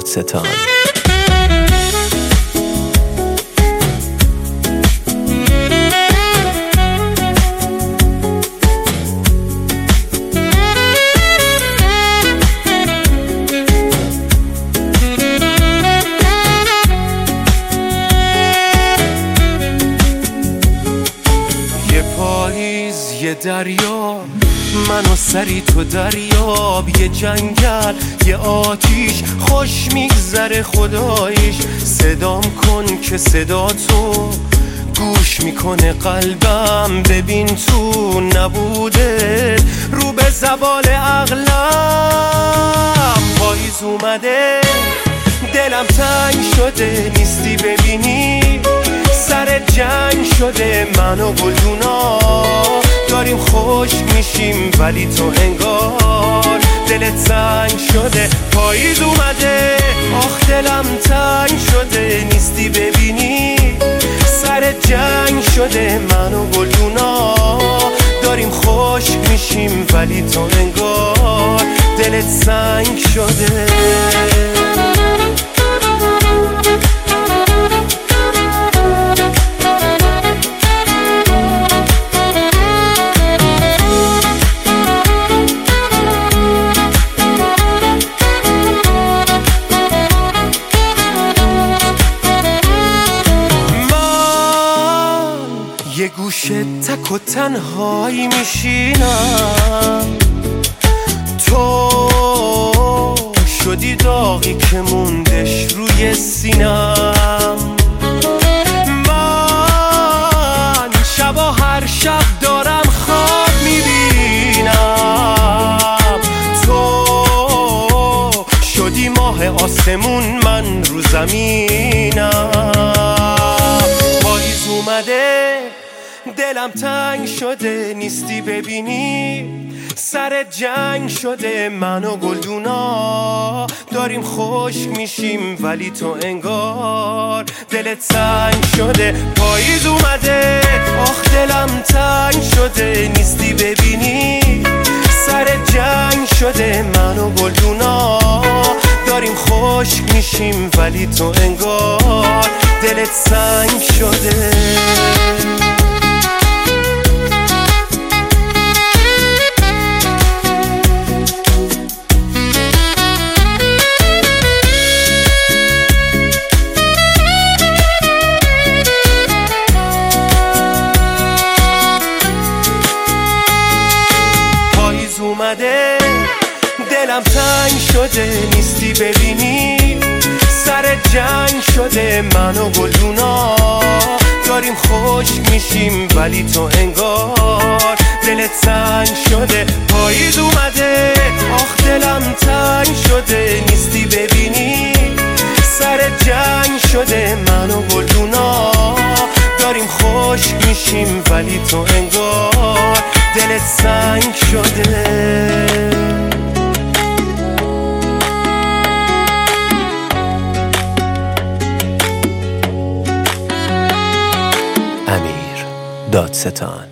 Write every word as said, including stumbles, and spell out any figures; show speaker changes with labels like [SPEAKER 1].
[SPEAKER 1] دادستان.
[SPEAKER 2] یه دریا من و سری تو دریاب، یه جنگل یه آتیش خوش میگذره خداییش. صدام کن که صدا تو گوش میکنه قلبم، ببین تو نبوده رو به زوال عقلم. پاییز اومده دلم تنگ شده، نیستی ببینی سر جنگ شده. من و گلدونا داریم خوش میشیم ولی تو انگار دلت سنگ شده. پاییز اومده آخ دلم تنگ شده، نیستی ببینی سر جنگ شده. من و گلدونا داریم خوش میشیم ولی تو انگار دلت سنگ شده. یه گوشه تک و تنهایی میشینم، تو شدی داغی که موندش روی سینم. من شبا هر شب دارم خواب میبینم، تو شدی ماه آسمون من رو زمینم. پاییز اومده دلم تنگ شده، نیستی ببینی سر جنگ شده. من و گلدونا داریم خوش میشیم ولی تو انگار دلت سنگ شده. پاییز اومده آخ دلم تنگ شده، نیستی ببینی سر جنگ شده. من و گلدونا داریم خوش میشیم ولی تو انگار دلت سنگ شده. اومده دلم تنگ شده، نیستی ببینی سر جنگ شده. من و گلدونا داریم خوش میشیم ولی تو انگار دلت سنگ شده. پاییز اومده آخ دلم تنگ شده، نیستی ببینی سر جنگ شده. من و گلدونا داریم خوش میشیم ولی تو انگار دلت سنگ شده.
[SPEAKER 1] امیر دادستان.